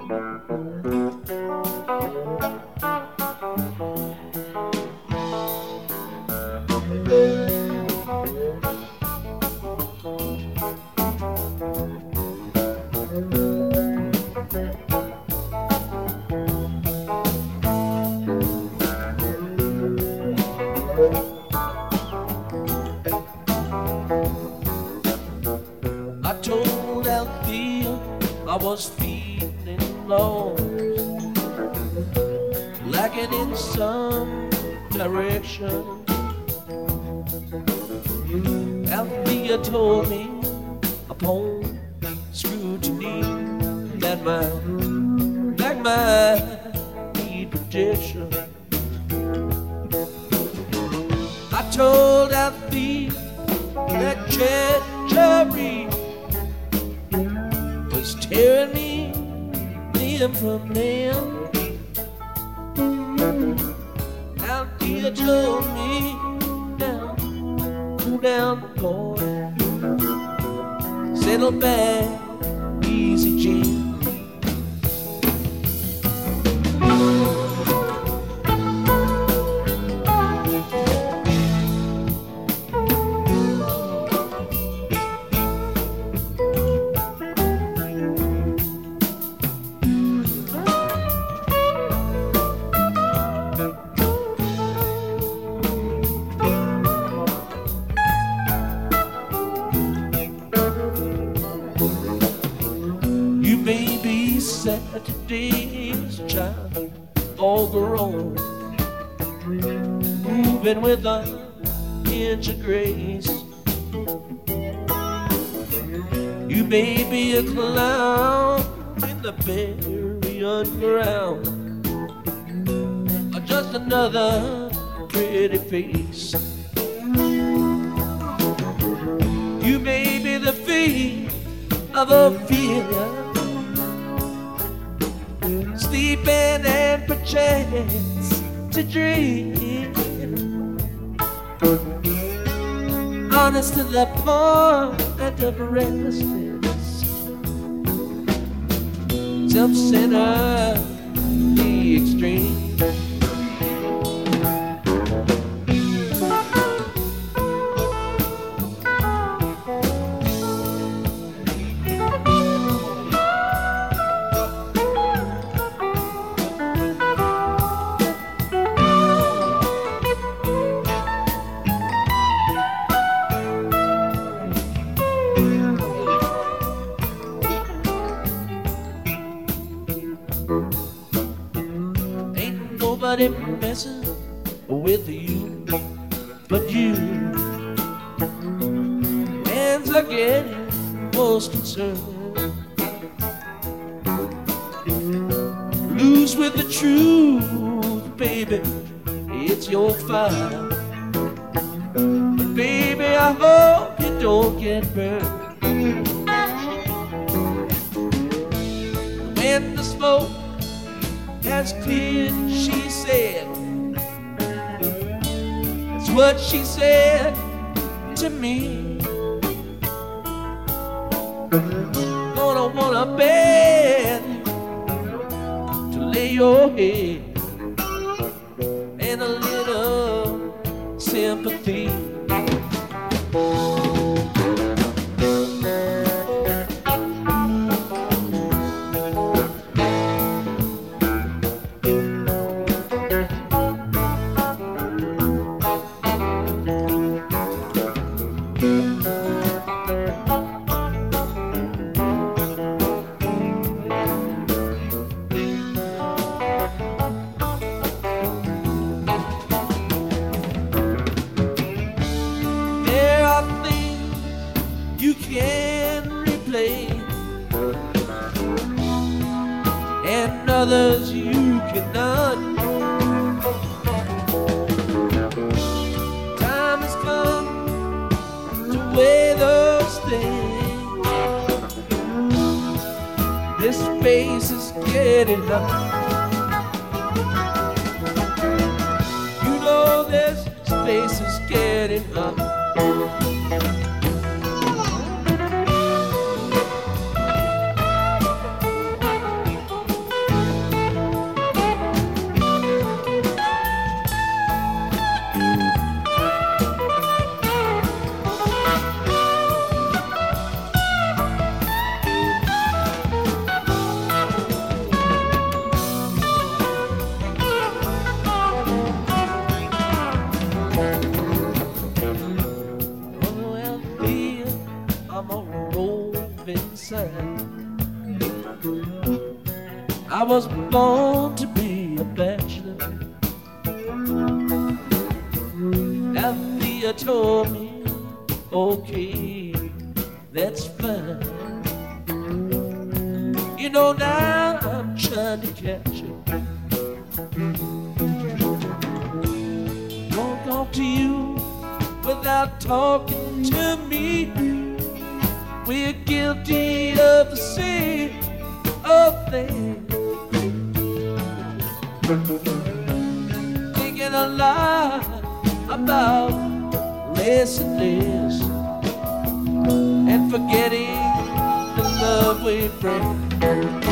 I told Althea I was feeling lost, lacking in some direction. Althea told me upon scrutiny that my need protection. I told Althea that treachery was tearing me limb from limb. Althea told me down, cool down, boy, settle back, easy, Jim. Saturday's child, all grown, moving with an inch of grace. You may be a clown in the very underground, or just another pretty face. You may be the fate of Ophelia, sleeping and perchance to dream, honest to the point of restlessness, self-centered, the extreme. Nobody messing with you but you. Hands are getting most concerned. Lose with the truth, baby, it's your fire. But baby, I hope you don't get burned. When the smoke has cleared, she said, that's what she said to me. Gonna want a bed to lay your head and a little sympathy. And others you cannot. Time has come to weigh those things. This space is getting up. You know this space is getting up. I was born to be a bachelor. After told me, okay, that's fine. You know now I'm trying to catch you. Won't talk to you without talking to me. We're guilty of the same of things. Thinking a lot about less and less, and forgetting the love we bring.